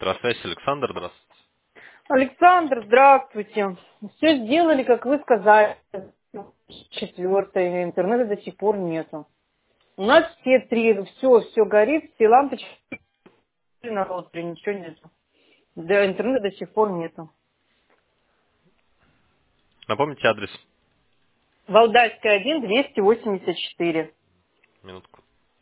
Электросвязь, Александр, здравствуйте. Александр, здравствуйте. Все сделали, как вы сказали. Четвертое, интернета до сих пор нету. У нас все три, все горит, все лампочки на роутере, ничего нету. Да, интернета до сих пор нету. Напомните адрес. Валдайская 1, 284. Минутку.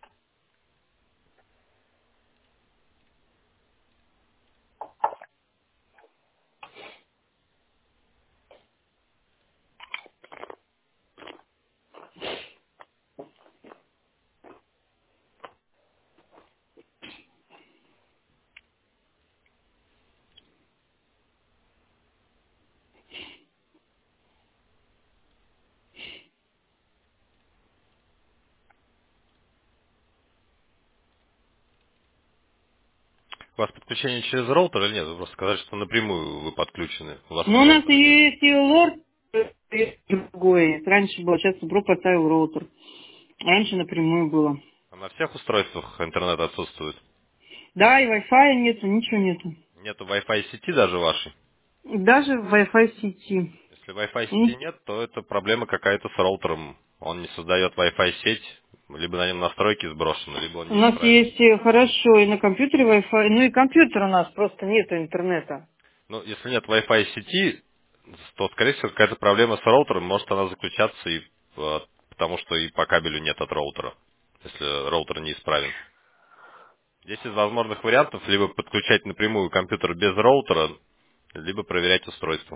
У вас подключение через роутер или нет? Вы просто сказали, что напрямую вы подключены. У вас Ну, у нас роутера нет. есть и лорд, и другой. Раньше было, сейчас супруг поставил роутер. Раньше напрямую было. А на всех устройствах интернет отсутствует. Да, и Wi-Fi нету, ничего нету. Нету Wi-Fi сети даже вашей. Даже в Wi-Fi сети. Если Wi-Fi сети нет, то это проблема какая-то с роутером. Он не создает Wi-Fi сеть, либо на нем настройки сброшены, либо он У нас неисправен. есть хорошо и на компьютере Wi-Fi, ну и компьютер у нас просто нету интернета. Ну, если нет Wi-Fi сети, то, скорее всего, какая-то проблема с роутером. Может она заключаться и потому, что и по кабелю нет от роутера, если роутер неисправен. Здесь из возможных вариантов либо подключать напрямую компьютер без роутера, либо проверять устройство.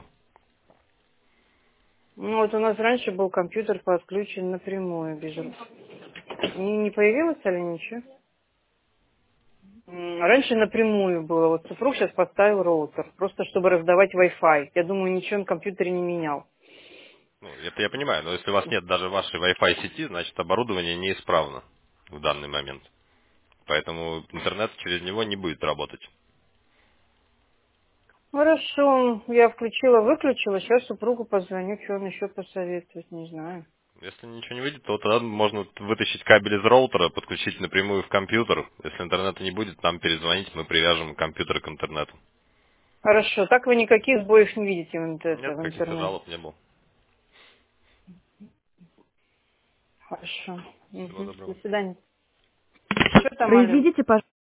Ну вот у нас раньше был компьютер подключен напрямую, без... Не появилось или ничего? Раньше напрямую было. Вот супруг сейчас поставил роутер, просто чтобы раздавать Wi-Fi. Я думаю, ничего на компьютере не менял. Ну, это я понимаю, но если у вас нет даже вашей Wi-Fi сети, значит оборудование неисправно в данный момент. Поэтому интернет через него не будет работать. Хорошо, я включила, выключила, сейчас супругу позвоню, что он еще посоветует, не знаю. Если ничего не выйдет, то тогда можно вытащить кабель из роутера, подключить напрямую в компьютер. Если интернета не будет, нам перезвонить, мы привяжем компьютер к интернету. Хорошо, так вы никаких сбоев не видите Нет, в каких-то интернете. жалоб не было. Хорошо. Всего Мгм. доброго. До свидания. Что там, алло? Произведите, пожалуйста.